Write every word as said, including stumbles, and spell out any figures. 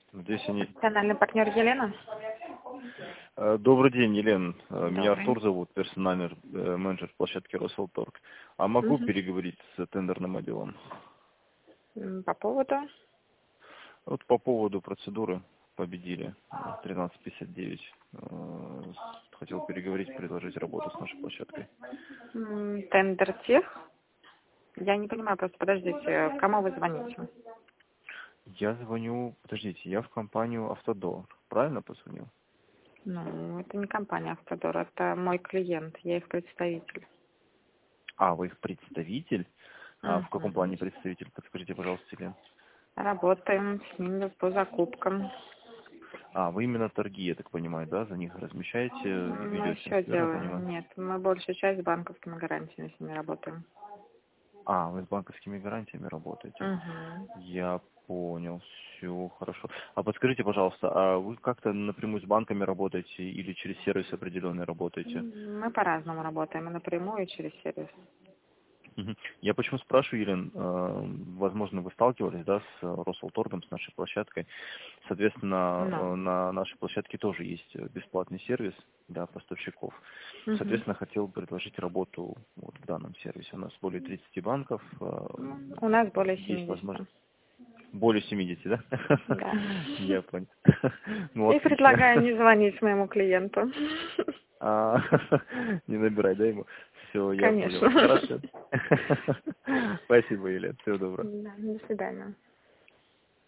Здесь они... Профессиональный партнер Елена. Э, Добрый день, Елена. Э, Меня Добрый. Артур зовут, персональный э, менеджер площадки Росселторг. А могу Мгм. переговорить с тендерным отделом? М, По поводу? Вот по поводу процедуры победили э, тринадцать пятьдесят девять. Э, Хотел переговорить, предложить работу с нашей площадкой. М, Тендер тех? Я не понимаю, просто подождите, кому вы звоните? Я звоню, подождите, я в компанию Автодор. Правильно позвонил? Ну, это не компания Автодор, это мой клиент, я их представитель. А, вы их представитель? А в каком Мгм. плане представитель? Подскажите, пожалуйста, Елена. Работаем с ними по закупкам. А, вы именно торги, я так понимаю, да, за них размещаете, Мы ведете, все верно делаем. понимаю? Нет, мы большую часть с банковскими гарантиями с ними работаем. А, вы с банковскими гарантиями работаете. Угу. Я понял, все хорошо. А подскажите, пожалуйста, а вы как-то напрямую с банками работаете или через сервис определенный работаете? Мы по-разному работаем, и напрямую, и через сервис. Мгм. Я почему спрашиваю, Елен, э, возможно, вы сталкивались, да, с э, Росселторгом, с нашей площадкой. Соответственно, Ну. э, на нашей площадке тоже есть э, бесплатный сервис для поставщиков. Угу. Соответственно, хотел предложить работу вот в данном сервисе. У нас более тридцати банков, э, У нас более есть семидесяти. возможность. Более семидесяти, да? Да. Я понял. Ну, И предлагаю отлично. не звонить моему клиенту. А, не набирай, да, ему? Все, я понял. Конечно. Хорошо. Спасибо, Елена. Всего доброго. Да, до свидания.